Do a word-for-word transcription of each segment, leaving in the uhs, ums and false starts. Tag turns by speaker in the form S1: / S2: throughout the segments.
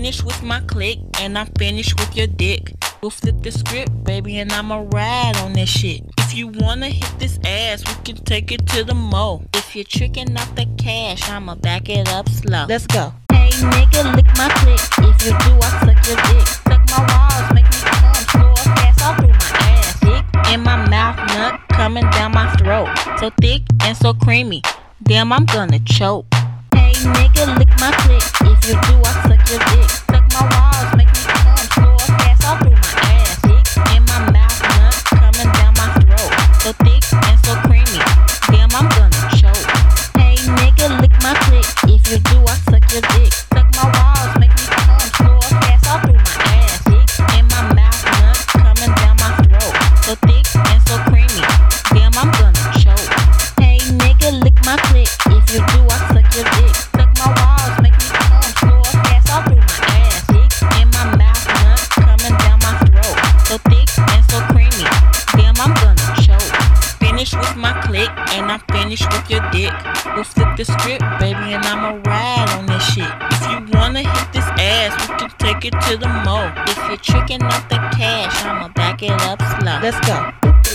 S1: Finished with my click, and I'm finished with your dick. We'll flip the script, baby, and I'ma ride on this shit. If you wanna hit this ass, we can take it to the mo. If you're tricking off the cash, I'ma back it up slow.
S2: Let's go.
S1: Hey nigga, lick my click. If you do, I suck your dick. Suck my walls, make me come slow or fast all through my ass. Dick in my mouth, nut coming down my throat. So thick and so creamy, damn, I'm gonna choke. Hey nigga, lick my click. If you do, I suck your dick. Suck my walls, make me come slow or fast all through my ass. Dick in my mouth, nut coming down my throat. So thick and so creamy, damn, I'm gonna choke. Hey nigga, lick my click. If you do, I suck your dick. Suck my walls, make me come slow or fast all through my ass. Dick in my mouth, nut coming down my throat. So thick and so creamy, damn, I'm gonna choke. Hey nigga, lick my click. If you do, I suck your dick. Suck my walls, make me come slow or fast all through my ass. Dick in my mouth, nut coming down my throat. So thick and so creamy, damn, I'm gonna choke. Finished with my click, and I'm finished with your dick. We'll flip the script, baby, and I'ma ride on this shit. If you wanna hit this ass, we can take it to the mo. If you're tricking off the cash, I'ma back it up slow.
S2: Let's go.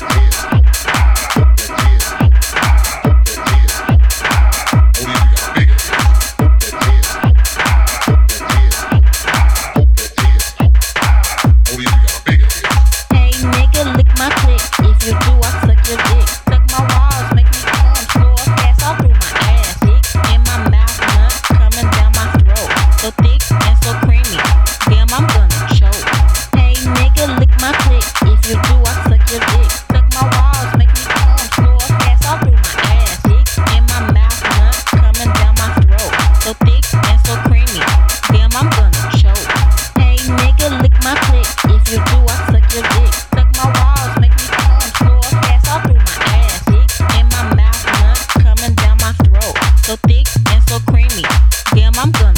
S1: Hey nigga, lick my click. If you do, I suck your dick. Suck my walls, make me come slow or fast all through my ass. Dick in my mouth, nut coming down my throat. So thick and so creamy, damn, I'm gonna choke. Hey nigga, lick my click. If you do, I suck your dick. Suck my walls, make me come slow or fast all through my ass. Dick in my mouth, nut coming down my throat. So thick and so creamy, damn, I'm gonna choke. Hey nigga, lick my click. If you do, I suck your dick. Suck my walls, make me come slow or fast all through my ass. Dick in my mouth, nut coming down my throat. So thick and so creamy, damn, I'm gonna